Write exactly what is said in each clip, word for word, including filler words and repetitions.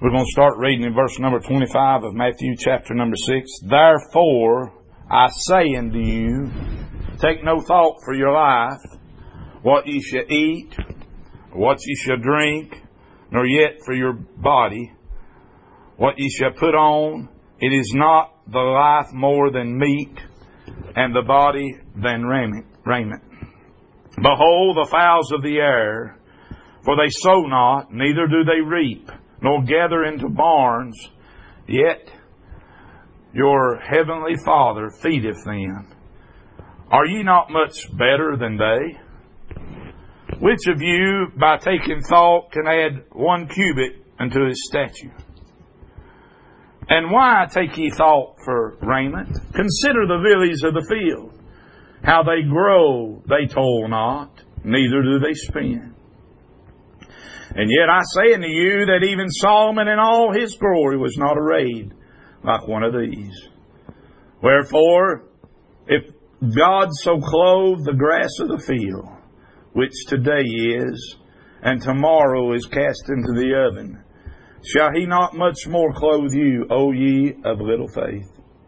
We're going to start reading in verse number twenty-five of Matthew chapter number six. Therefore, I say unto you, take no thought for your life, what ye shall eat, or what ye shall drink, nor yet for your body, what ye shall put on. It is not the life more than meat, and the body than raiment. Behold the fowls of the air, for they sow not, neither do they reap, nor gather into barns, yet your heavenly Father feedeth them. Are ye not much better than they? Which of you, by taking thought, can add one cubit unto his stature? And why take ye thought for raiment? Consider the lilies of the field, how they grow, they toil not, neither do they spin. And yet I say unto you that even Solomon in all his glory was not arrayed like one of these. Wherefore, if God so clothe the grass of the field, which today is, and tomorrow is cast into the oven, shall he not much more clothe you, O ye of little faith?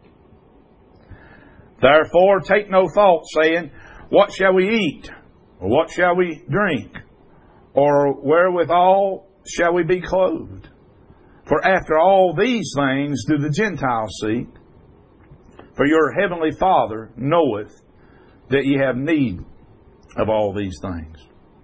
Therefore take no thought, saying, what shall we eat? Or what shall we drink? Or wherewithal shall we be clothed? For after all these things do the Gentiles seek. For your heavenly Father knoweth that ye have need of all these things.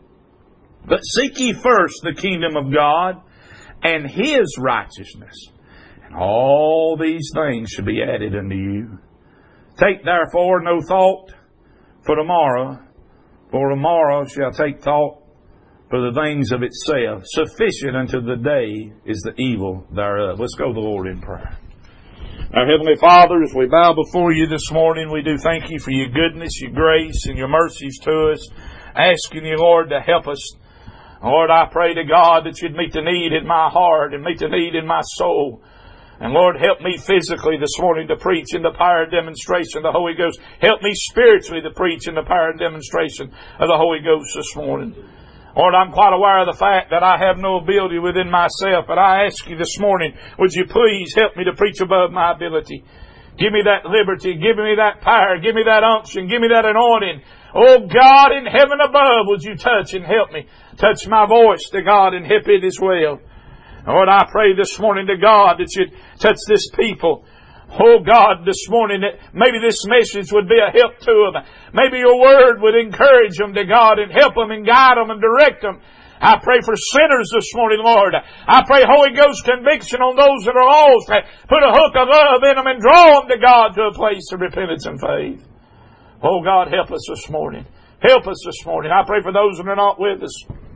But seek ye first the kingdom of God and His righteousness, and all these things shall be added unto you. Take therefore no thought for tomorrow, for tomorrow shall take thought for the things of itself. Sufficient unto the day is the evil thereof. Let's go to the Lord in prayer. Our Heavenly Father, as we bow before you this morning, we do thank you for your goodness, your grace, and your mercies to us. Asking you, Lord, to help us. Lord, I pray to God that you'd meet the need in my heart and meet the need in my soul. And Lord, help me physically this morning to preach in the power and demonstration of the Holy Ghost. Help me spiritually to preach in the power and demonstration of the Holy Ghost this morning. Lord, I'm quite aware of the fact that I have no ability within myself, but I ask you this morning, would you please help me to preach above my ability? Give me that liberty, give me that power, give me that unction, give me that anointing. Oh God in heaven above, would you touch and help me? Touch my voice to God and help it as well. Lord, I pray this morning to God that you'd touch this people. Oh God, this morning, that maybe this message would be a help to them. Maybe your word would encourage them to God and help them and guide them and direct them. I pray for sinners this morning, Lord. I pray Holy Ghost conviction on those that are lost. Put a hook of love in them and draw them to God to a place of repentance and faith. Oh God, help us this morning. Help us this morning. I pray for those that are not with us.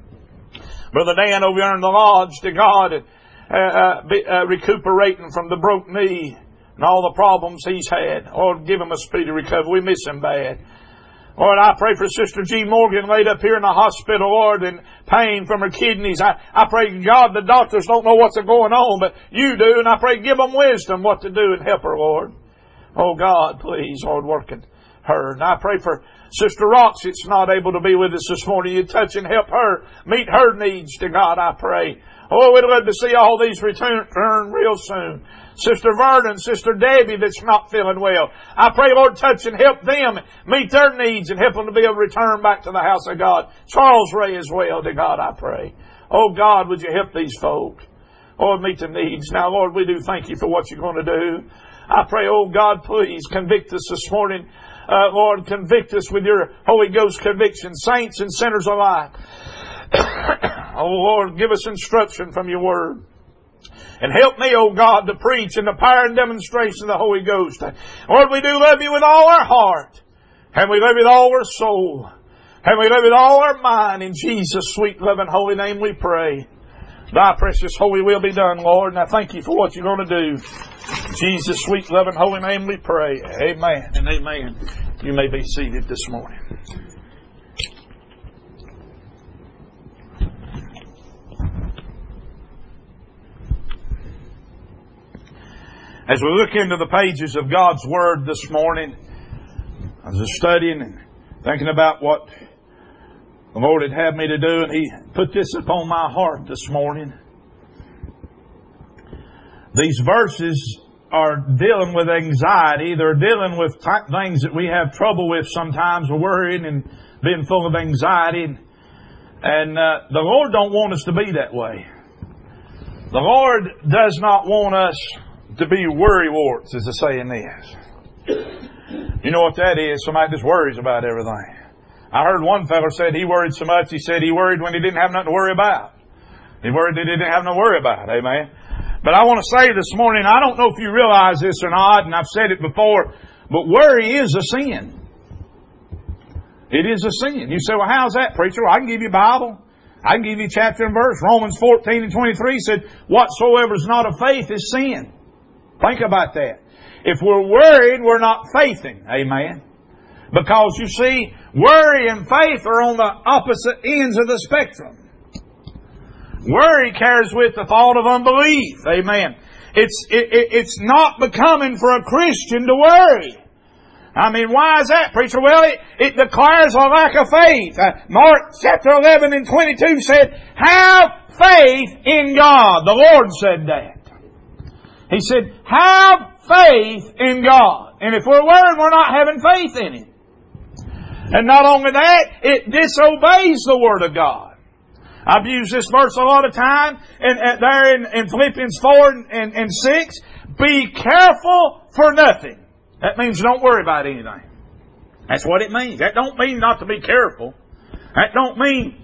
Brother Dan over there in the lodge, to God, uh, uh, be, uh, recuperating from the broke knee and all the problems he's had. Lord, give him a speedy recovery. We miss him bad. Lord, I pray for Sister G. Morgan laid up here in the hospital, Lord, in pain from her kidneys. I, I pray, God, the doctors don't know what's going on, but you do. And I pray, give them wisdom what to do and help her, Lord. Oh, God, please, Lord, work in her. And I pray for Sister Roxy that's not able to be with us this morning. You touch and help her. Meet her needs to God, I pray. Oh, we'd love to see all these return, return real soon. Sister Vernon, Sister Debbie that's not feeling well. I pray, Lord, touch and help them. Meet their needs and help them to be able to return back to the house of God. Charles Ray as well, to God, I pray. Oh, God, would you help these folk? Lord, meet the needs. Now, Lord, we do thank you for what you're going to do. I pray, oh, God, please convict us this morning. Uh, Lord, convict us with your Holy Ghost conviction, saints and sinners alike. Oh, Lord, give us instruction from your word. And help me, oh God, to preach in the power and demonstration of the Holy Ghost. Lord, we do love you with all our heart. And we love you with all our soul. And we love you with all our mind. In Jesus' sweet, loving, holy name we pray. Thy precious holy will be done, Lord. And I thank you for what you're going to do. In Jesus' sweet, loving, holy name we pray. Amen and amen. You may be seated this morning. As we look into the pages of God's Word this morning, I was studying and thinking about what the Lord had had me to do, and He put this upon my heart this morning. These verses are dealing with anxiety. They're dealing with t- things that we have trouble with sometimes, worrying and being full of anxiety. And uh, the Lord don't want us to be that way. The Lord does not want us to be worrywarts, as the saying is. You know what that is? Somebody just worries about everything. I heard one fellow said he worried so much, he said he worried when he didn't have nothing to worry about. He worried that he didn't have nothing to worry about. Amen. But I want to say this morning, I don't know if you realize this or not, and I've said it before, but worry is a sin. It is a sin. You say, well, how's that, preacher? Well, I can give you a Bible. I can give you chapter and verse. Romans fourteen and twenty-three said, whatsoever is not of faith is sin. Think about that. If we're worried, we're not faithing. Amen. Because you see, worry and faith are on the opposite ends of the spectrum. Worry carries with the thought of unbelief. Amen. It's, it, it, it's not becoming for a Christian to worry. I mean, why is that, preacher? Well, it, it declares a lack of faith. Uh, Mark chapter eleven and twenty-two said, have faith in God. The Lord said that. He said, have faith in God. And if we're worried, we're not having faith in Him. And not only that, it disobeys the Word of God. I've used this verse a lot of time, and, and there in, in Philippians four and, and, and six, be careful for nothing. That means don't worry about anything. That's what it means. That don't mean not to be careful. That don't mean,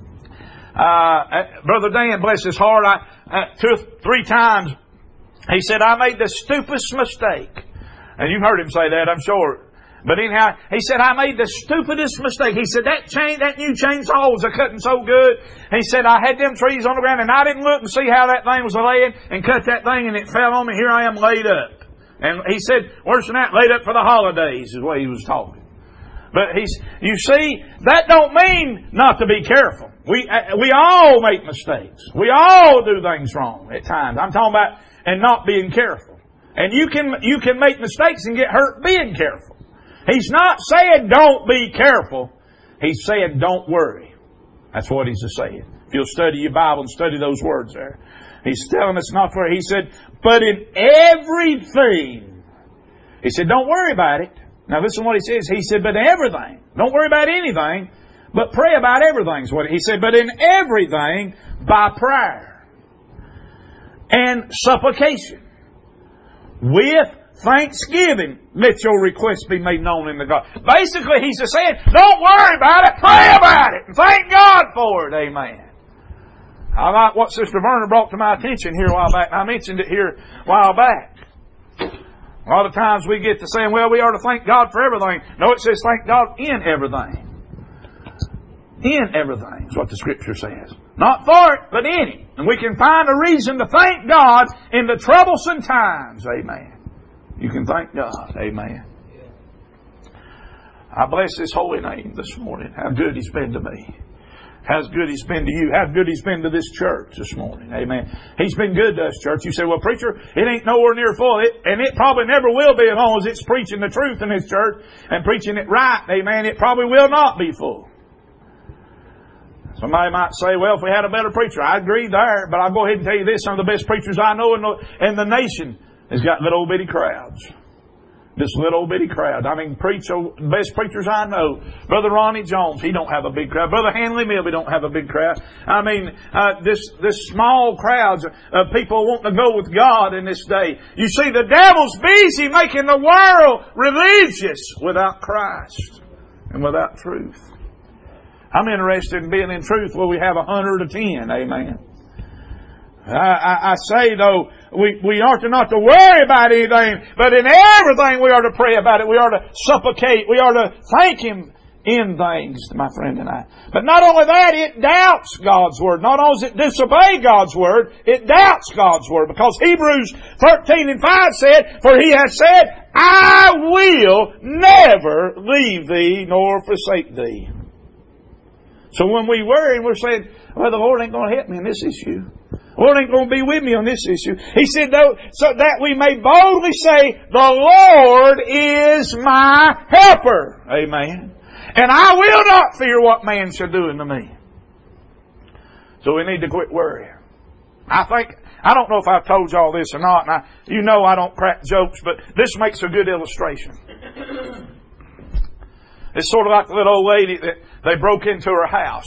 uh, Brother Dan, bless his heart, I, uh, two or three times, he said, I made the stupidest mistake. And you've heard him say that, I'm sure. But anyhow, he said, I made the stupidest mistake. He said, that chain, that new chainsaw was a-cutting so good. He said, I had them trees on the ground and I didn't look and see how that thing was laying and cut that thing and it fell on me. Here I am laid up. And he said, worse than that, laid up for the holidays is the way he was talking. But he's, you see, that don't mean not to be careful. We, uh, we all make mistakes. We all do things wrong at times. I'm talking about, and not being careful. And you can, you can make mistakes and get hurt being careful. He's not saying don't be careful. He's saying don't worry. That's what he's saying. If you'll study your Bible and study those words there. He's telling us not to worry. He said, but in everything. He said, don't worry about it. Now listen to what he says. He said, but everything. Don't worry about anything, but pray about everything. What he said, but in everything by prayer and supplication with thanksgiving, let your requests be made known in the God. Basically, he's just saying, don't worry about it, pray about it, and thank God for it. Amen. I like what Sister Verna brought to my attention here a while back, and I mentioned it here a while back. A lot of times we get to saying, well, we are to thank God for everything. No, it says thank God in everything. In everything is what the Scripture says. Not for it, but in it. And we can find a reason to thank God in the troublesome times. Amen. You can thank God. Amen. I bless His holy name this morning. How good He's been to me. How good He's been to you. How good He's been to this church this morning. Amen. He's been good to us, church. You say, well, preacher, it ain't nowhere near full. It, and it probably never will be as long as it's preaching the truth in this church and preaching it right. Amen. It probably will not be full. Somebody might say, well, if we had a better preacher, I agree there. But I'll go ahead and tell you this. Some of the best preachers I know in the, in the nation has got little old bitty crowds. This little old bitty crowd. I mean, preach, the best preachers I know. Brother Ronnie Jones, he don't have a big crowd. Brother Hanley Mill, he don't have a big crowd. I mean, uh, this, this small crowds of people wanting to go with God in this day. You see, the devil's busy making the world religious without Christ and without truth. I'm interested in being in truth where we have a hundred or ten. Amen. I, I, I say, though, we, we are to not to worry about anything, but in everything we are to pray about it. We are to supplicate. We are to thank Him in things, my friend and I. But not only that, it doubts God's Word. Not only does it disobey God's Word, it doubts God's Word. Because Hebrews thirteen and five said, for He has said, I will never leave thee nor forsake thee. So when we worry, we're saying, well, the Lord ain't going to help me in this issue. The Lord ain't going to be with me on this issue. He said, though, so that we may boldly say, the Lord is my helper. Amen. And I will not fear what man shall do unto me. So we need to quit worrying. I think, I don't know if I've told y'all this or not, and I, you know I don't crack jokes, but this makes a good illustration. It's sort of like the little old lady that they broke into her house.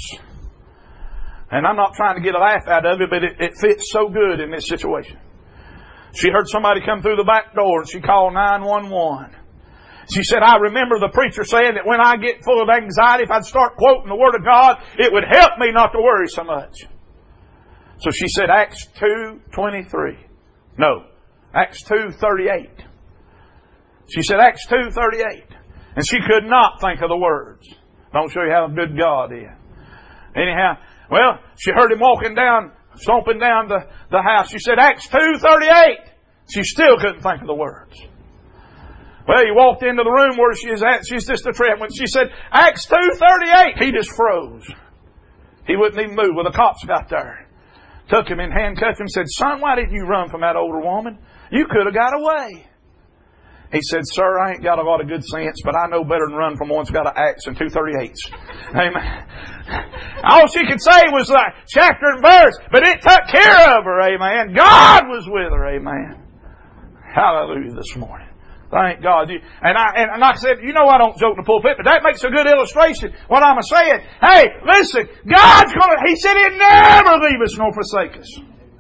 And I'm not trying to get a laugh out of it, but it, it fits so good in this situation. She heard somebody come through the back door and she called nine one one. She said, I remember the preacher saying that when I get full of anxiety, if I'd start quoting the Word of God, it would help me not to worry so much. So she said Acts two twenty-three. No, Acts two thirty-eight. She said Acts two thirty-eight. And she could not think of the words. Don't show you how good God is. Anyhow, well, she heard him walking down, stomping down the, the house. She said Acts two thirty-eight. She still couldn't think of the words. Well, he walked into the room where she is at. She's just a trip. When she said Acts two thirty-eight, he just froze. He wouldn't even move. Well, the cops got there. Took him and handcuffed him and said, son, why didn't you run from that older woman? You could have got away. He said, sir, I ain't got a lot of good sense, but I know better than run from one's got an axe and two thirty-eights. Amen. All she could say was like chapter and verse, but it took care of her. Amen. God was with her. Amen. Hallelujah this morning. Thank God. And I, and like I said, you know I don't joke in the pulpit, but that makes a good illustration. What I'm saying, hey, listen, God's gonna, He said He'd never leave us nor forsake us.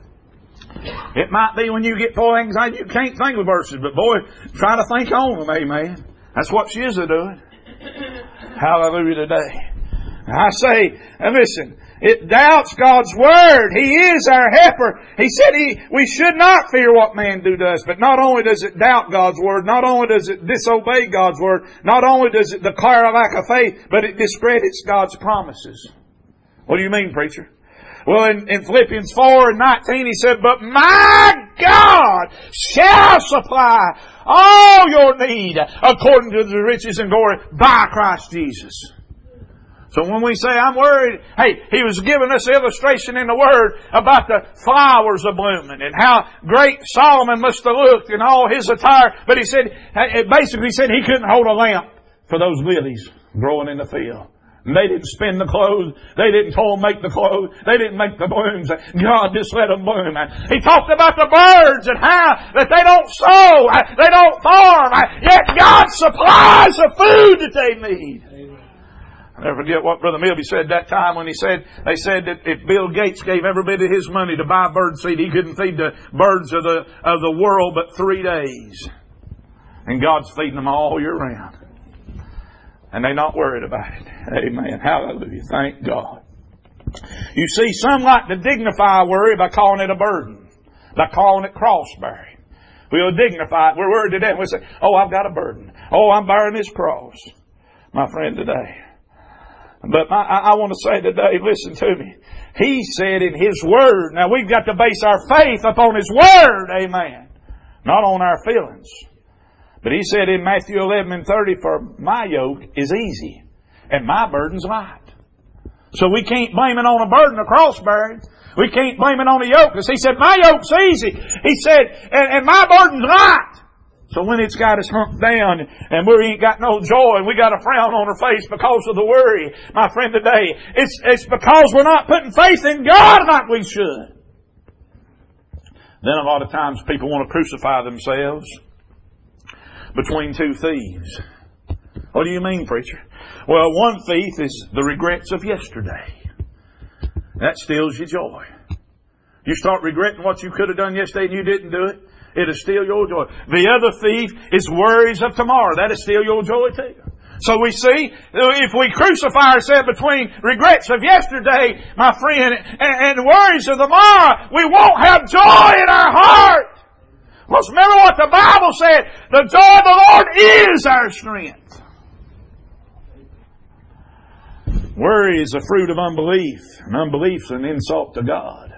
It might be when you get full of anxiety, you can't think of verses, but boy, try to think on them, amen. That's what she is doing. Hallelujah today. I say, and listen, it doubts God's Word. He is our helper. He said he, we should not fear what man do to us, but not only does it doubt God's Word, not only does it disobey God's Word, not only does it declare a lack of faith, but it discredits God's promises. What do you mean, preacher? Well, in, in Philippians four and nineteen, he said, but my God shall supply all your need according to the riches and glory by Christ Jesus. So when we say, I'm worried, hey, he was giving us illustration in the Word about the flowers a blooming and how great Solomon must have looked in all his attire. But he said, it basically said he couldn't hold a lamp for those lilies growing in the field. And they didn't spin the clothes. They didn't toil make the clothes. They didn't make the blooms. God just let them bloom. He talked about the birds and how that they don't sow, they don't farm, yet God supplies the food that they need. I'll never forget what Brother Milby said that time when he said, they said that if Bill Gates gave every bit of his money to buy bird seed, he couldn't feed the birds of the, of the world but three days. And God's feeding them all year round. And they're not worried about it. Amen. Hallelujah. Thank God. You see, some like to dignify worry by calling it a burden. By calling it cross-bearing. We'll dignify it. We're worried today. We'll say, oh, I've got a burden. Oh, I'm bearing this cross. My friend, today. But my, I, I want to say today, listen to me. He said in His Word, now we've got to base our faith upon His Word. Amen. Not on our feelings. But He said in Matthew eleven and thirty, for my yoke is easy and my burden's light. So we can't blame it on a burden of cross-bearing. We can't blame it on a yoke. Because He said, my yoke's easy. He said, and, and my burden's light. So when it's got us humped down and we ain't got no joy and we got a frown on our face because of the worry, my friend, today, it's, it's because we're not putting faith in God like we should. Then a lot of times people want to crucify themselves between two thieves. What do you mean, preacher? Well, one thief is the regrets of yesterday. That steals your joy. You start regretting what you could have done yesterday and you didn't do it, it'll steal your joy. The other thief is worries of tomorrow. That'll steal your joy too. So we see, if we crucify ourselves between regrets of yesterday, my friend, and, and worries of tomorrow, we won't have joy in our heart. Let's remember what the Bible said. The joy of the Lord is our strength. Worry is a fruit of unbelief, and unbelief is an insult to God.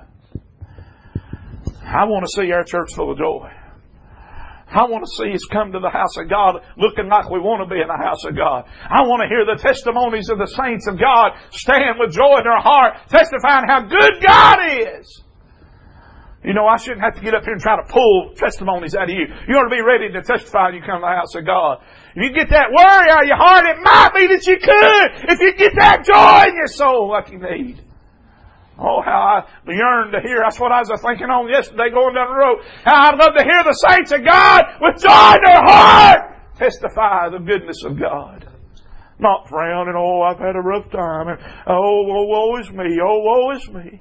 I want to see our church full of joy. I want to see us come to the house of God looking like we want to be in the house of God. I want to hear the testimonies of the saints of God stand with joy in their heart, testifying how good God is. You know, I shouldn't have to get up here and try to pull testimonies out of you. You ought to be ready to testify when you come to the house of God. If you get that worry out of your heart, it might be that you could. If you get that joy in your soul like you need. Oh, how I yearn to hear. That's what I was thinking on yesterday going down the road. How I'd love to hear the saints of God with joy in their heart testify the goodness of God. Not frowning, oh, I've had a rough time. And, oh, oh, woe is me. Oh, woe is me.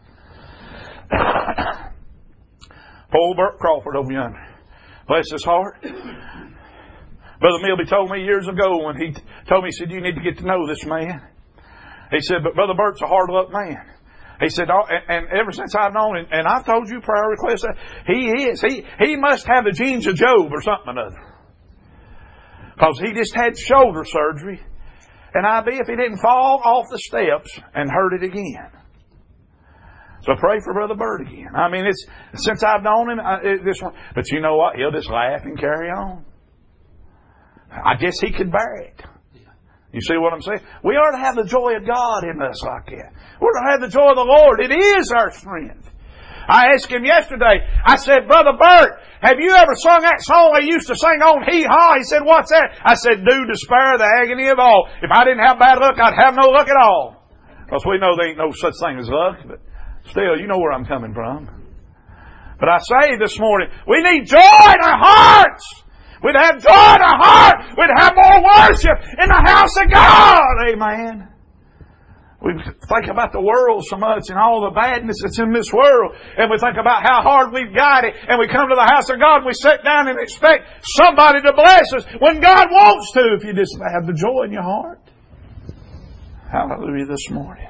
Old Bert Crawford over yonder. Bless his heart. Brother Milby told me years ago when he told me, he said, you need to get to know this man. He said, but Brother Bert's a hard-up man. He said, oh, and, and ever since I've known him, and I've told you prayer requests, he is. He, he must have the genes of Job or something or other. Because he just had shoulder surgery. And I'd be if he didn't fall off the steps and hurt it again. So pray for Brother Bert again. I mean, it's since I've known him, I, it, this one. But you know what? He'll just laugh and carry on. I guess he could bear it. You see what I'm saying? We are to have the joy of God in us like that. We're to have the joy of the Lord. It is our strength. I asked him yesterday, I said, Brother Bert, have you ever sung that song they used to sing on Hee Haw? He said, what's that? I said, due despair, the agony of all. If I didn't have bad luck, I'd have no luck at all. Because we know there ain't no such thing as luck, but still, you know where I'm coming from. But I say this morning, we need joy in our hearts. We'd have joy in our heart. We'd have more worship in the house of God. Amen. We think about the world so much and all the badness that's in this world. And we think about how hard we've got it. And we come to the house of God and we sit down and expect somebody to bless us when God wants to, if you just have the joy in your heart. Hallelujah this morning.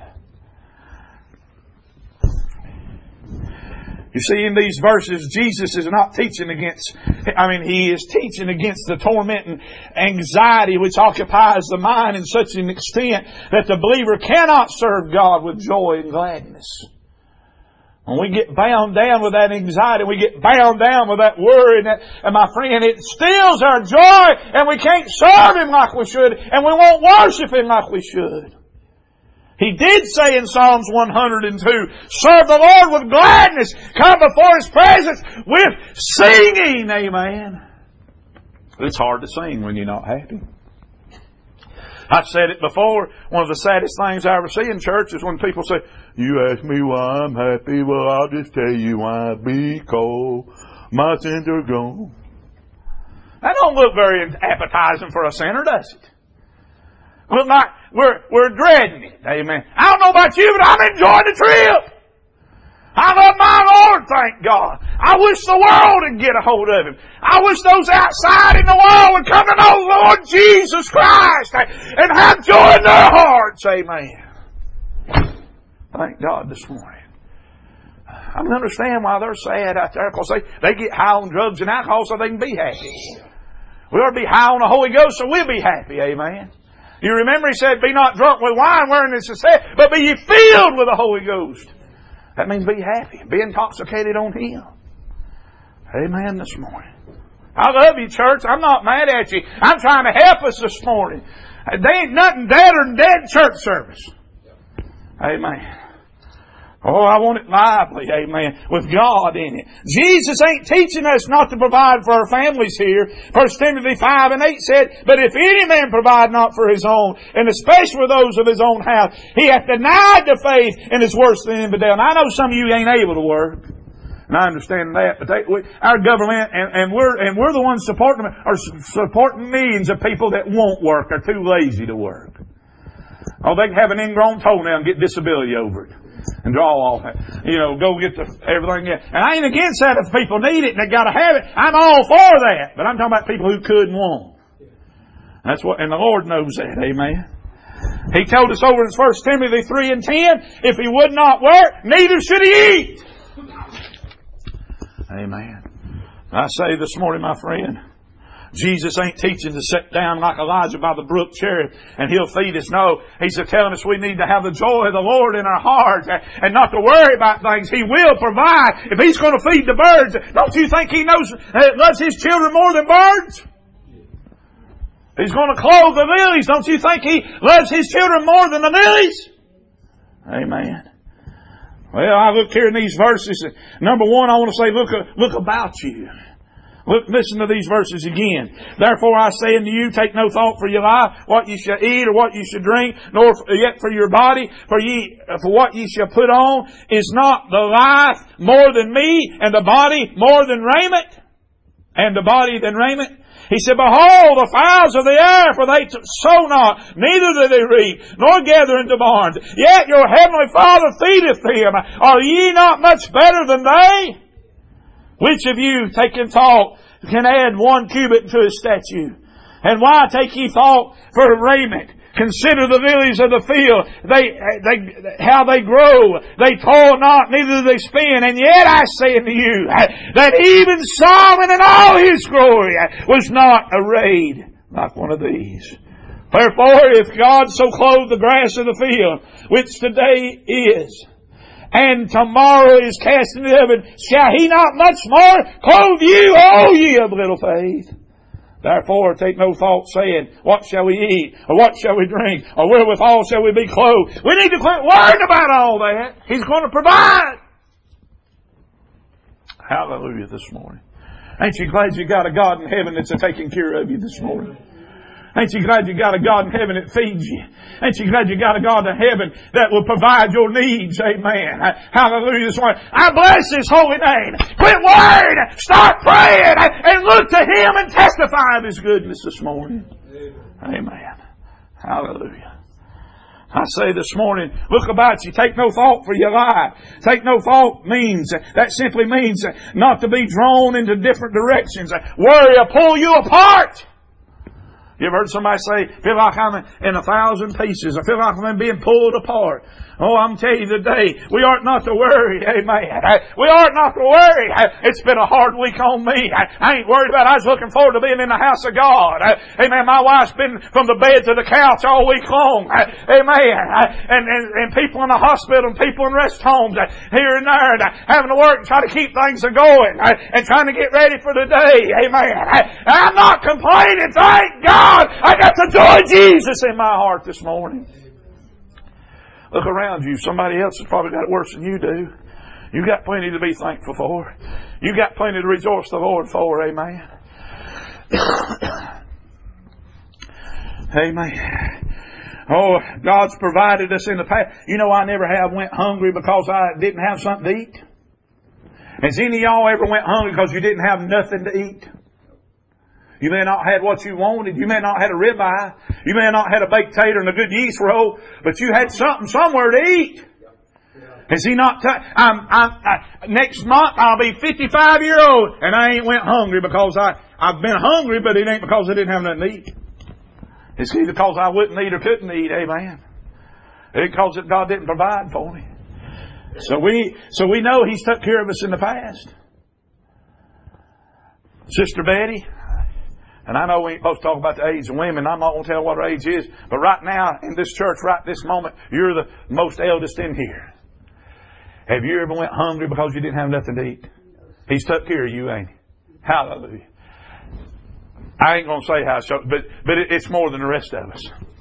You see, in these verses, Jesus is not teaching against, I mean, He is teaching against the torment and anxiety which occupies the mind in such an extent that the believer cannot serve God with joy and gladness. When we get bound down with that anxiety, we get bound down with that worry, and, that, and my friend, it steals our joy, and we can't serve Him like we should, and we won't worship Him like we should. He did say in Psalms one hundred two, serve the Lord with gladness. Come before His presence with singing. Amen. It's hard to sing when you're not happy. I've said it before. One of the saddest things I ever see in church is when people say, you ask me why I'm happy. Well, I'll just tell you why. Because my sins are gone. That don't look very appetizing for a sinner, does it? Well, not, we're, we're dreading it. Amen. I don't know about you, but I'm enjoying the trip. I love my Lord, thank God. I wish the world would get a hold of Him. I wish those outside in the world would come to know the Lord Jesus Christ and have joy in their hearts. Amen. Thank God this morning. I don't understand why they're sad out there, because they, they get high on drugs and alcohol so they can be happy. We ought to be high on the Holy Ghost so we'll be happy. Amen. You remember He said, be not drunk with wine wherein is the set, but be ye filled with the Holy Ghost. That means be happy. Be intoxicated on Him. Amen this morning. I love you, church. I'm not mad at you. I'm trying to help us this morning. There ain't nothing deader than dead church service. Amen. Oh, I want it lively, amen, with God in it. Jesus ain't teaching us not to provide for our families here. First Timothy five and eight said, but if any man provide not for his own, and especially for those of his own house, he hath denied the faith and is worse than infidel. And I know some of you ain't able to work. And I understand that, but they, we, our government, and, and we're and we're the ones supporting them, are supporting millions of people that won't work, are too lazy to work. Oh, they can have an ingrown toenail and get disability over it. And draw all that. You know, go get the everything. And I ain't against that if people need it and they got to have it. I'm all for that. But I'm talking about people who could and won't. That's what, and the Lord knows that. Amen. He told us over in First Timothy three and ten, if he would not work, neither should he eat. Amen. I say this morning, my friend, Jesus ain't teaching to sit down like Elijah by the brook Cherith and He'll feed us. No, He's telling us we need to have the joy of the Lord in our hearts and not to worry about things. He will provide. If He's going to feed the birds, don't you think He knows, loves His children more than birds? He's going to clothe the lilies. Don't you think He loves His children more than the lilies? Amen. Well, I look here in these verses. Number one, I want to say, look, look about you. Look, listen to these verses again. Therefore I say unto you, take no thought for your life, what ye shall eat or what ye shall drink, nor yet for your body, for ye, for what ye shall put on. Is not the life more than meat, and the body more than raiment? And the body than raiment? He said, behold, the fowls of the air, for they sow not, neither do they reap, nor gather into barns. Yet your heavenly Father feedeth them. Are ye not much better than they? Which of you, taking thought, can add one cubit to his statue? And why take ye thought for raiment? Consider the lilies of the field, they, they, how they grow. They toil not, neither do they spin. And yet I say unto you, that even Solomon in all his glory was not arrayed like one of these. Wherefore, if God so clothe the grass of the field, which today is, and tomorrow is cast into heaven, shall He not much more clothe you, O ye of little faith? Therefore, take no thought, saying, what shall we eat? Or what shall we drink? Or wherewithal shall we be clothed? We need to quit worrying about all that. He's going to provide. Hallelujah this morning. Ain't you glad you got a God in heaven that's taking care of you this morning? Ain't you glad you got a God in heaven that feeds you? Ain't you glad you got a God in heaven that will provide your needs? Amen. Hallelujah this morning. I bless His holy name. Quit worrying. Start praying. And look to Him and testify of His goodness this morning. Amen. Hallelujah. I say this morning, look about you. Take no thought for your life. Take no thought means, that simply means not to be drawn into different directions. Worry will pull you apart. You ever heard somebody say, feel like I'm in a thousand pieces. I feel like I'm being pulled apart. Oh, I'm telling you today, we ought not to worry. Amen. We ought not to worry. It's been a hard week on me. I ain't worried about it. I was looking forward to being in the house of God. Amen. My wife's been from the bed to the couch all week long. Amen. And, and, and people in the hospital and people in rest homes here and there, and having to work and try to keep things going and trying to get ready for the day. Amen. I'm not complaining. Thank God. I got the joy of Jesus in my heart this morning. Look around you. Somebody else has probably got it worse than you do. You got plenty to be thankful for. You got plenty to rejoice the Lord for. Amen. Amen. Oh, God's provided us in the past. You know, I never have went hungry because I didn't have something to eat. Has any of y'all ever went hungry because you didn't have nothing to eat? You may not have had what you wanted. You may not have had a ribeye. You may not have had a baked tater and a good yeast roll. But you had something somewhere to eat. Has He not? T- I'm, I'm, I, next month I'll be fifty-five years old, and I ain't went hungry because I I've been hungry, but it ain't because I didn't have nothing to eat. It's either because I wouldn't eat or couldn't eat. Amen. It's because God didn't provide for me. So we so we know He's took care of us in the past. Sister Betty. And I know we ain't supposed to talk about the age of women. I'm not going to tell what her age is. But right now, in this church, right this moment, you're the most eldest in here. Have you ever went hungry because you didn't have nothing to eat? He's took care of you, ain't He? Hallelujah. I ain't going to say how, so, but, but it's more than the rest of us.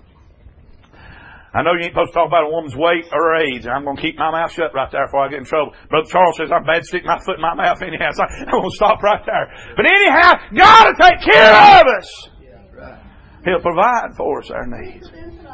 I know you ain't supposed to talk about a woman's weight or her age. I'm going to keep my mouth shut right there before I get in trouble. Brother Charles says I'm bad sticking my foot in my mouth anyhow. So I'm going to stop right there. But anyhow, God will take care of us. He'll provide for us our needs.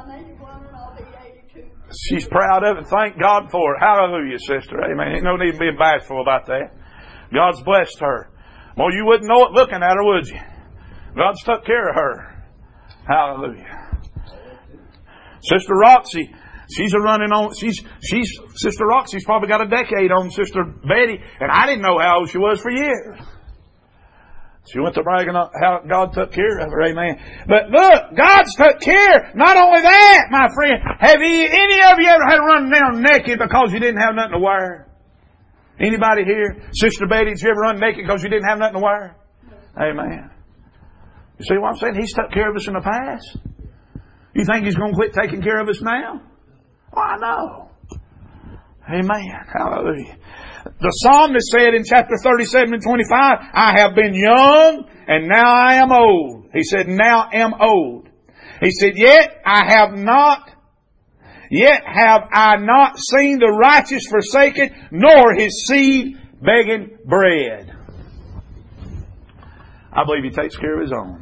She's proud of it. Thank God for it. Hallelujah, sister. Amen. Ain't no need to be bashful about that. God's blessed her. Well, you wouldn't know it looking at her, would you? God's took care of her. Hallelujah. Sister Roxy, she's a running on, she's, she's, Sister Roxy's probably got a decade on Sister Betty, and I didn't know how old she was for years. She went to bragging on how God took care of her, amen. But look, God's took care. Not only that, my friend, have you, any of you ever had to run down naked because you didn't have nothing to wear? Anybody here? Sister Betty, did you ever run naked because you didn't have nothing to wear? Amen. You see what I'm saying? He's took care of us in the past. You think He's going to quit taking care of us now? Why, no. Amen. Hallelujah. The psalmist said in chapter thirty-seven and twenty-five, I have been young and now I am old. He said, now am old. He said, yet I have not, yet have I not seen the righteous forsaken, nor his seed begging bread. I believe He takes care of His own.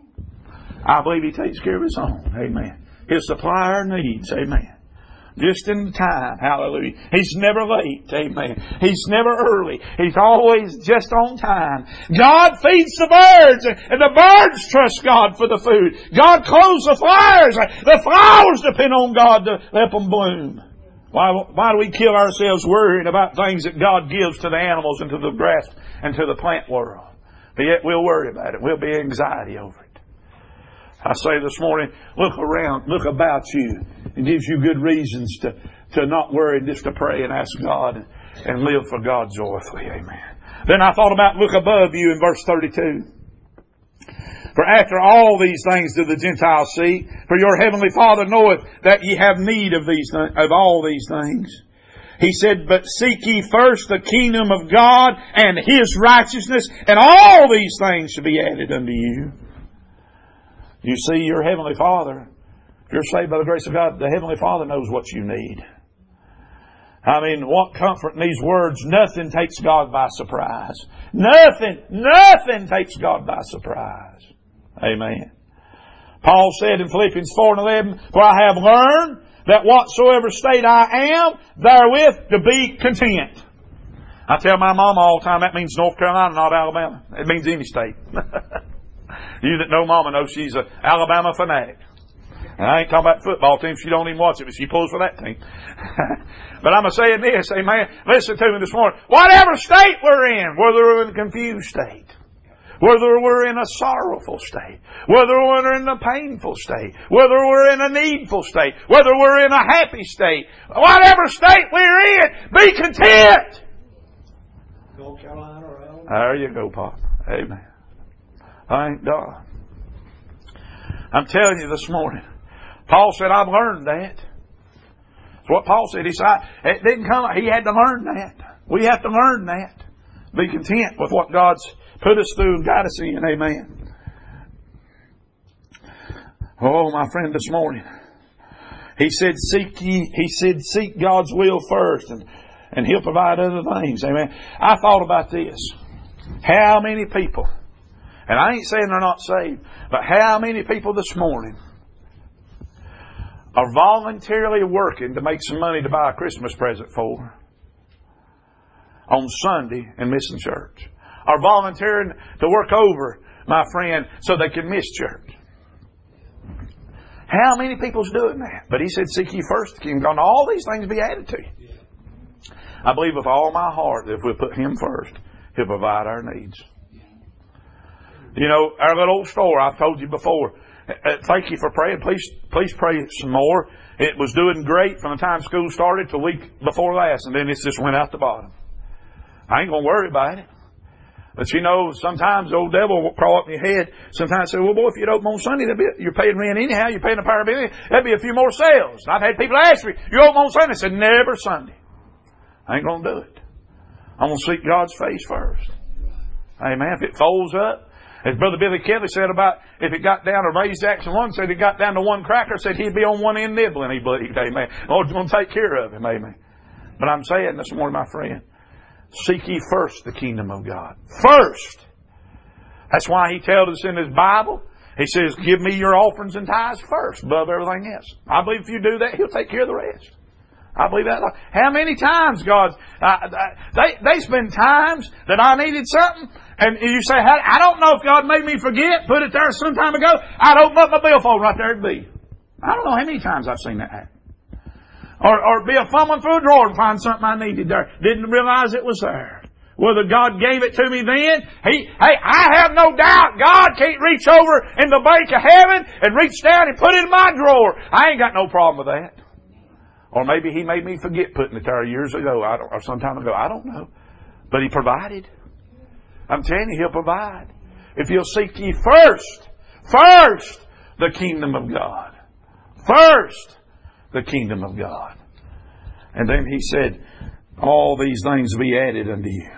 I believe He takes care of His own. Amen. He'll supply our needs. Amen. Just in time. Hallelujah. He's never late. Amen. He's never early. He's always just on time. God feeds the birds, and the birds trust God for the food. God clothes the flowers. The flowers depend on God to help them bloom. Why, why do we kill ourselves worrying about things that God gives to the animals and to the grass and to the plant world? But yet we'll worry about it. We'll be anxiety over it. I say this morning, look around, look about you. It gives you good reasons to, to not worry, just to pray and ask God and, and live for God joyfully. Amen. Then I thought about look above you in verse thirty-two. For after all these things do the Gentiles seek, for your heavenly Father knoweth that ye have need of these th- of all these things. He said, but seek ye first the kingdom of God and His righteousness, and all these things shall be added unto you. You see, your Heavenly Father, if you're saved by the grace of God, the Heavenly Father knows what you need. I mean, what comfort in these words. Nothing takes God by surprise. Nothing, nothing takes God by surprise. Amen. Paul said in Philippians four and eleven, for I have learned that whatsoever state I am, therewith to be content. I tell my mama all the time, that means North Carolina, not Alabama. It means any state. You that know Mama know she's an Alabama fanatic. And I ain't talking about the football team. She don't even watch it, but she pulls for that team. But I'm saying this, amen. Listen to me this morning. Whatever state we're in, whether we're in a confused state, whether we're in a sorrowful state, whether we're in a painful state, whether we're in a needful state, whether we're in a happy state, whatever state we're in, be content. North Carolina or Alabama. There you go, Pop. Amen. Thank God. I'm telling you this morning, Paul said, I've learned that. That's what Paul said. He said, it didn't come, he had to learn that. We have to learn that. Be content with what God's put us through and got us in. Amen. Oh, my friend, this morning, he said, seek ye, he said, seek God's will first, and, and He'll provide other things. Amen. I thought about this. How many people, and I ain't saying they're not saved, but how many people this morning are voluntarily working to make some money to buy a Christmas present for on Sunday and missing church? Are volunteering to work over, my friend, so they can miss church? How many people's doing that? But He said, seek ye first the kingdom of God, and all these things be added to you. I believe with all my heart that if we put Him first, He'll provide our needs. You know, our little old store, I've told you before. Uh, thank you for praying. Please, please pray some more. It was doing great from the time school started to the week before last, and then it just went out the bottom. I ain't going to worry about it. But you know, sometimes the old devil will crawl up in your head. Sometimes say, well, boy, if you'd open on Sunday, that'd be, you're paying rent anyhow. You're paying the power bill. That'd be a few more sales. And I've had people ask me, you open on Sunday? I said, never Sunday. I ain't going to do it. I'm going to seek God's face first. Amen. If it folds up, as Brother Billy Kelly said about if it got down to Ray Jackson one, said it got down to one cracker, said he'd be on one end nibbling, he believed. Amen. Lord's going to take care of him. Amen. But I'm saying this morning, my friend, seek ye first the kingdom of God. First. That's why He tells us in His Bible, He says, give me your offerings and tithes first above everything else. I believe if you do that, He'll take care of the rest. I believe that. How many times God, uh, they, they spend times that I needed something, and you say, I don't know if God made me forget, put it there some time ago. I'd open up my billfold right there it'd be. I don't know how many times I've seen that happen. Or, or be a fumbling through a drawer and find something I needed there. Didn't realize it was there. Whether God gave it to me then, He, hey, I have no doubt God can't reach over in the bank of heaven and reach down and put it in my drawer. I ain't got no problem with that. Or maybe He made me forget putting it there years ago, I don't, or some time ago. I don't know. But He provided. I'm telling you, He'll provide. If you'll seek ye first, first the kingdom of God. First the kingdom of God. And then He said, all these things be added unto you.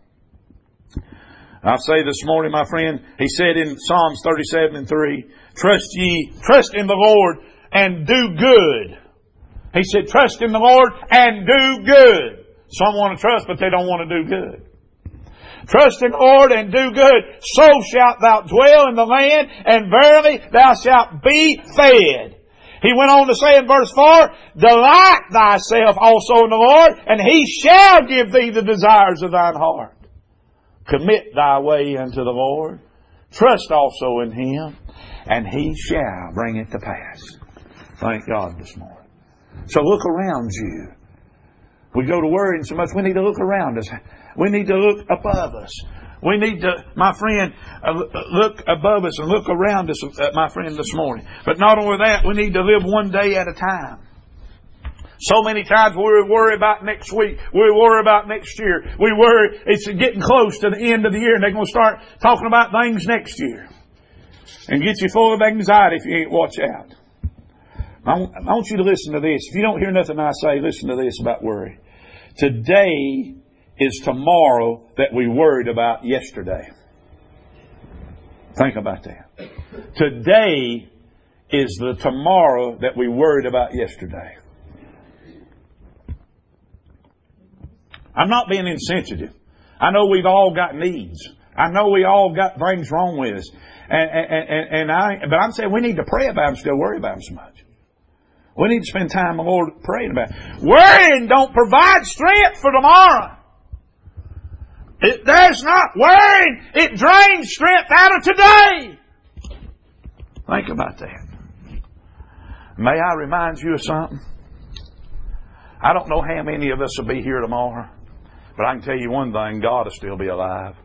I say this morning, my friend, He said in Psalms thirty-seven and three, trust ye, trust in the Lord and do good. He said, trust in the Lord and do good. Some want to trust, but they don't want to do good. Trust in the Lord and do good. So shalt thou dwell in the land, and verily thou shalt be fed. He went on to say in verse four, delight thyself also in the Lord, and He shall give thee the desires of thine heart. Commit thy way unto the Lord. Trust also in Him, and He shall bring it to pass. Thank God this morning. So look around you. We go to worrying so much, we need to look around us. We need to look above us. We need to, my friend, uh, look above us and look around us, uh, my friend, this morning. But not only that, we need to live one day at a time. So many times we worry about next week. We worry about next year. We worry, it's getting close to the end of the year and they're going to start talking about things next year. And get you full of anxiety if you ain't watch out. I want you to listen to this. If you don't hear nothing I say, listen to this about worry. Today is tomorrow that we worried about yesterday. Think about that. Today is the tomorrow that we worried about yesterday. I'm not being insensitive. I know we've all got needs. I know we all got things wrong with us. And, and, and, and I, but I'm saying we need to pray about them, still worry about them so much. We need to spend time with the Lord praying about it. Worrying don't provide strength for tomorrow. It does not. Worrying, it drains strength out of today. Think about that. May I remind you of something? I don't know how many of us will be here tomorrow, but I can tell you one thing, God will still be alive.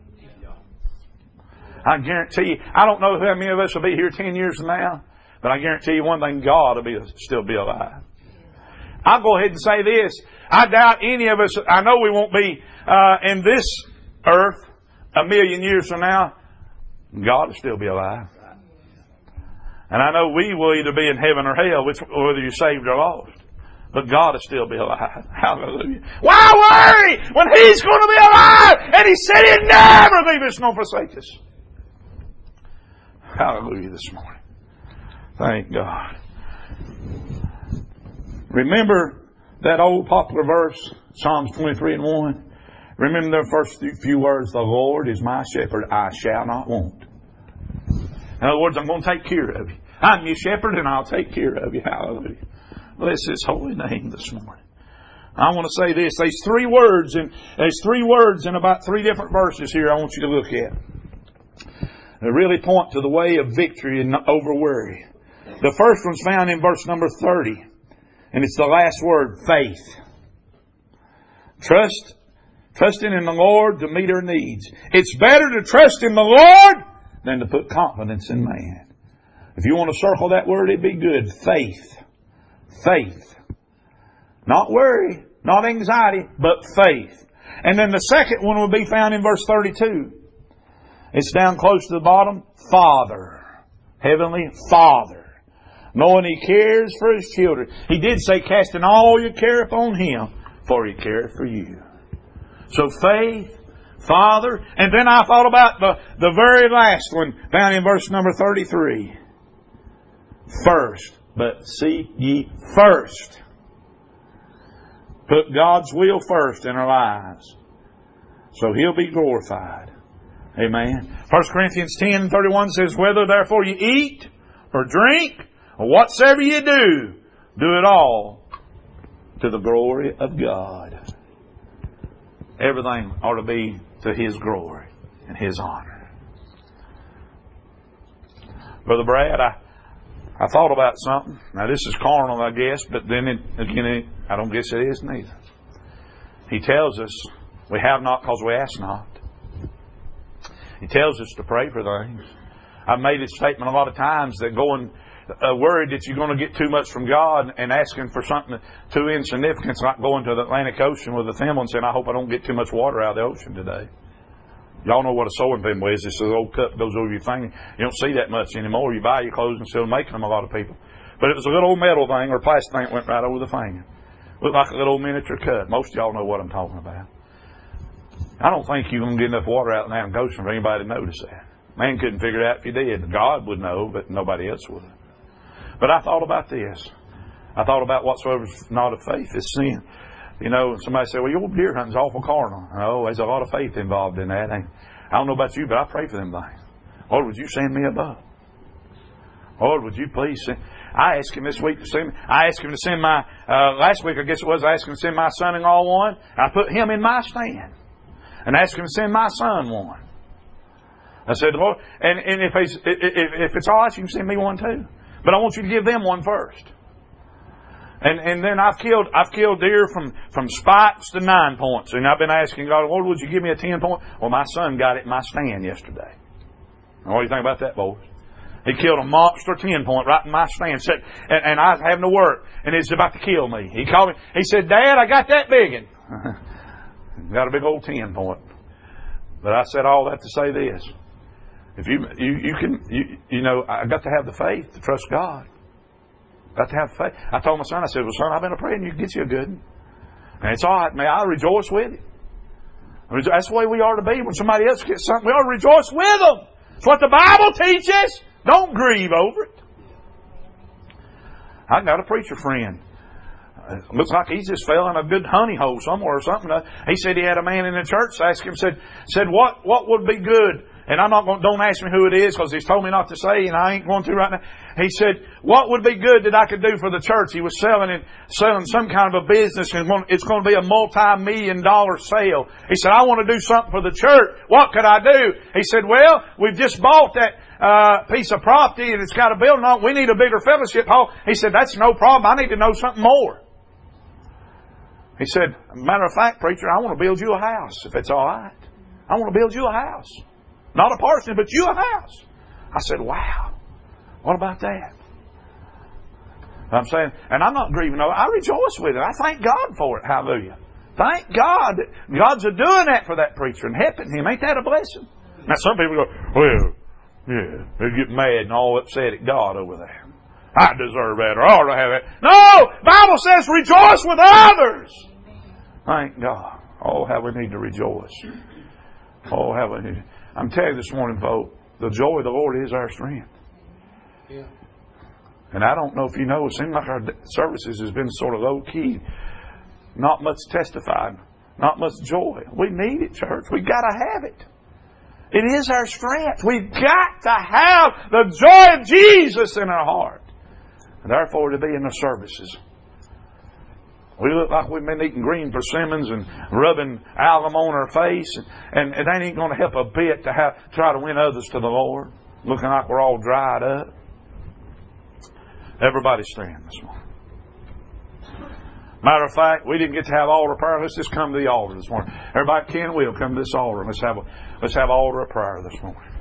I guarantee you, I don't know how many of us will be here ten years from now, but I guarantee you one thing, God will be, still be alive. I'll go ahead and say this. I doubt any of us, I know we won't be uh, in this earth a million years from now. God will still be alive. And I know we will either be in heaven or hell, which, whether you're saved or lost. But God will still be alive. Hallelujah. Why worry when He's going to be alive? And He said He'd never leave us nor forsake us. Hallelujah this morning. Thank God. Remember that old popular verse, Psalms twenty-three and one. Remember the first few words, the Lord is my shepherd, I shall not want. In other words, I'm going to take care of you. I'm your shepherd and I'll take care of you. Hallelujah. Bless His holy name this morning. I want to say this. There's three words in, there's three words in about three different verses here I want you to look at. They really point to the way of victory and over worry. The first one's found in verse number thirty. And it's the last word, faith. Trust, trusting in the Lord to meet our needs. It's better to trust in the Lord than to put confidence in man. If you want to circle that word, it'd be good. Faith. Faith. Not worry, not anxiety, but faith. And then the second one will be found in verse thirty-two. It's down close to the bottom. Father. Heavenly Father. Knowing He cares for His children. He did say, casting all your care upon Him, for He cares for you. So faith, Father, and then I thought about the, the very last one, found in verse number thirty-three. First, but seek ye first. Put God's will first in our lives, so He'll be glorified. Amen. First Corinthians ten and thirty-one says, whether therefore you eat or drink, or whatsoever you do, do it all to the glory of God. Everything ought to be to His glory and His honor. Brother Brad, I, I thought about something. Now this is carnal, I guess, but then it, again, it, I don't guess it is neither. He tells us we have not because we ask not. He tells us to pray for things. I've made this statement a lot of times that going Uh, worried that you're going to get too much from God and asking for something too insignificant, like going to the Atlantic Ocean with a thimble and saying, I hope I don't get too much water out of the ocean today. Y'all know what a sewing thimble is. It's an old cup goes over your finger. You don't see that much anymore. You buy your clothes and still making them, a lot of people. But it was a little old metal thing or plastic thing that went right over the finger. Looked like a little miniature cup. Most of y'all know what I'm talking about. I don't think you're going to get enough water out in the Atlantic Ocean for anybody to notice that. Man couldn't figure it out if you did. God would know, but nobody else would. But I thought about this. I thought about whatsoever is not of faith is sin. You know, somebody said, well, your deer hunting's awful carnal. Oh, there's a lot of faith involved in that. I don't know about you, but I pray for them things. Lord, would you send me a buck? Lord, would you please send... I asked him this week to send... I asked him to send my... Uh, last week, I guess it was, I asked him to send my son-in-law one. I put him in my stand. And asked him to send my son one. I said, Lord... And, and if, it's, if, if it's all right, you can send me one too. But I want you to give them one first. And and then I've killed I've killed deer from, from spots to nine points. And I've been asking God, Lord, would you give me a ten point? Well, my son got it in my stand yesterday. What do you think about that, boys? He killed a monster ten point right in my stand. Said, and, and I was having to work. And it's about to kill me. He called me. He said, Dad, I got that big one. Got a big old ten point. But I said all that to say this. If you you, you can you, you know, I got to have the faith to trust God. Got to have faith. I told my son, I said, well, son, I've been praying you get you a good one. And it's all right, man. I rejoice with you. That's the way we are to be. When somebody else gets something, we ought to rejoice with them. It's what the Bible teaches. Don't grieve over it. I got a preacher friend. It looks like he's just fell in a good honey hole somewhere or something. He said he had a man in the church ask him, said, said what, what would be good? And I'm not going, don't ask me who it is because he's told me not to say, and I ain't going to right now. He said, what would be good that I could do for the church? He was selling it, selling some kind of a business, and it's going to be a multi-million dollar sale. He said, I want to do something for the church. What could I do? He said, well, we've just bought that uh, piece of property, and it's got a building on it. We need a bigger fellowship hall. He said, that's no problem. I need to know something more. He said, matter of fact, preacher, I want to build you a house, if it's all right. I want to build you a house. Not a parsonage, but you a house. I said, wow. What about that? I'm saying, and I'm not grieving over it. I rejoice with it. I thank God for it. Hallelujah. Thank God that God's a doing that for that preacher and helping him. Ain't that a blessing? Now some people go, well, yeah, they get mad and all upset at God over there. I deserve that or I ought to have that. No! The Bible says rejoice with others. Thank God. Oh, how we need to rejoice. Oh, how we need. I'm telling you this morning, folks, the joy of the Lord is our strength. Yeah. And I don't know if you know, it seems like our services has been sort of low key. Not much testified. Not much joy. We need it, church. We've got to have it. It is our strength. We've got to have the joy of Jesus in our heart. And therefore to be in the services. We look like we've been eating green persimmons and rubbing alum on our face. And, and it ain't going to help a bit to have, try to win others to the Lord. Looking like we're all dried up. Everybody stand this morning. Matter of fact, we didn't get to have altar prayer. Let's just come to the altar this morning. Everybody can, will come to this altar. Let's have a, let's have altar of prayer this morning.